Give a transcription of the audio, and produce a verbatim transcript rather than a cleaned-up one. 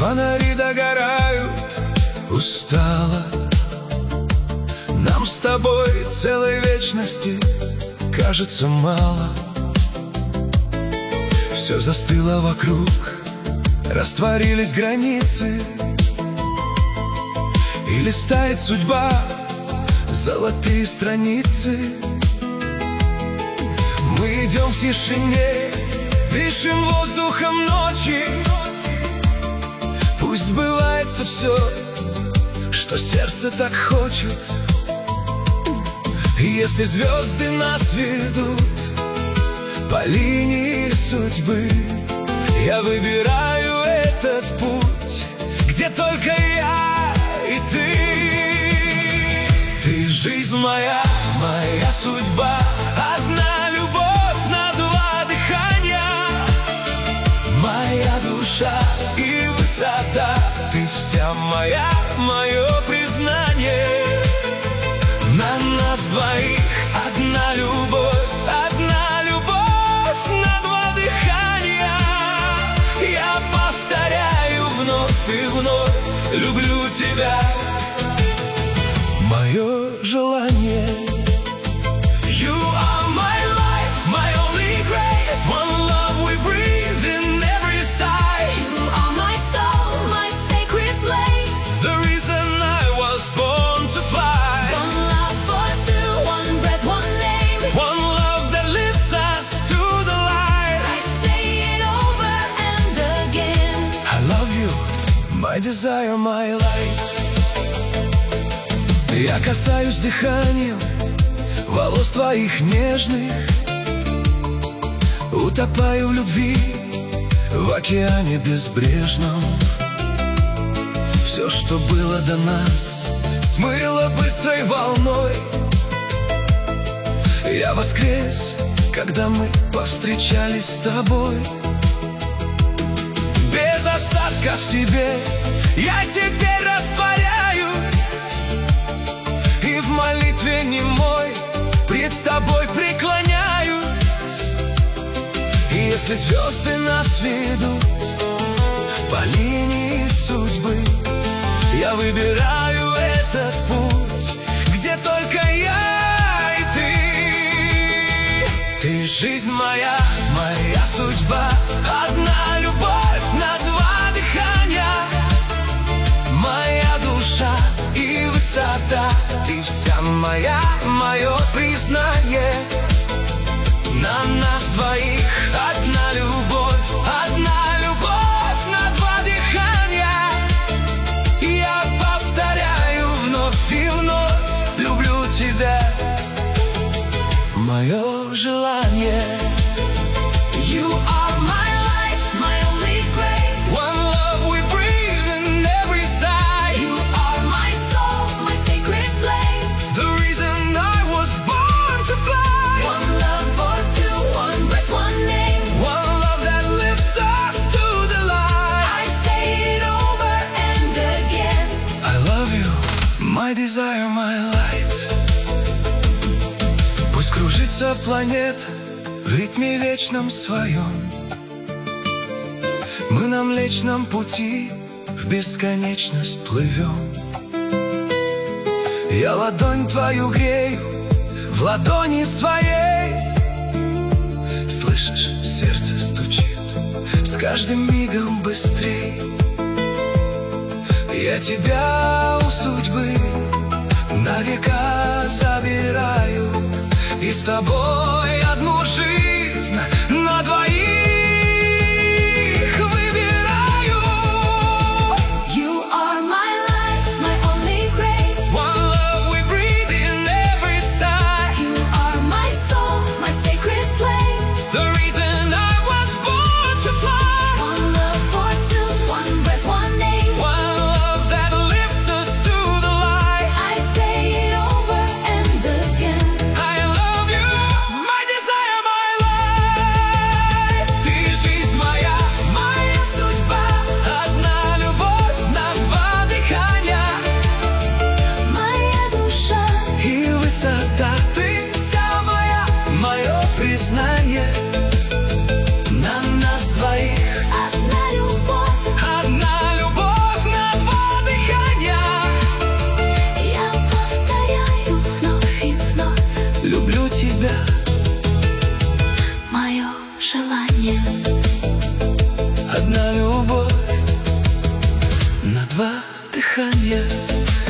Фонари догорают устало. Нам с тобой целой вечности кажется мало. Все застыло вокруг, растворились границы, и листает судьба золотые страницы. Мы идем в тишине, дышим воздухом ночи. Пусть сбывается все, что сердце так хочет. И если звезды нас ведут по линии судьбы, я выбираю этот путь, где только я и ты. Ты жизнь моя, моя судьба, одна любовь на два дыхания. Моя душа и высота, ты вся моя, мое признание. На нас двоих одна любовь, одна любовь на два дыхания. Я повторяю вновь и вновь, люблю тебя, мое желание. You are my life, my only grace. One love we breathe in every sigh. You are my soul, my sacred place. The reason I was born to fly. One love for two, one breath, one name. One love that lifts us to the light. I say it over and again. I love you, my desire, my light. Я касаюсь дыханием волос твоих нежных, утопаю в любви в океане безбрежном. Все, что было до нас, смыло быстрой волной. Я воскрес, когда мы повстречались с тобой. Без остатка в тебе я теперь растворяюсь, и в молитве немой пред тобой преклоняюсь. И если звезды нас ведут по линии судьбы, я выбираю этот путь, где только я и ты. Ты жизнь моя, моя судьба, одна любовь на два дыхания. Моя душа и высота, ты вся моя, мое признание. На нас двоих одна любовь, одна любовь на два дыхания. Я повторяю вновь и вновь, люблю тебя, мое желание. You are my life, my only grace. One love we breathe in every sigh. You are my soul, my sacred place. The reason I was born to fly. One love for two, one breath, one name. One love that lifts us to the light. I say it over and again. I love you, my desire, my light. Пусть кружится планета в ритме вечном своем. Мы на Млечном пути в бесконечность плывем. Я ладонь твою грею в ладони своей. Слышишь, сердце стучит с каждым мигом быстрей. Я тебя у судьбы на века забираю, и с тобой одну жизнь на двоих выбираю. You are my life, my only grace. One love we breathe in every sigh. You are my soul, my sacred place. The reason I was born to fly. One love for two, one breath, one name. One love that lifts us to the light. I say it over and again. I love you, my desire. два дыхания.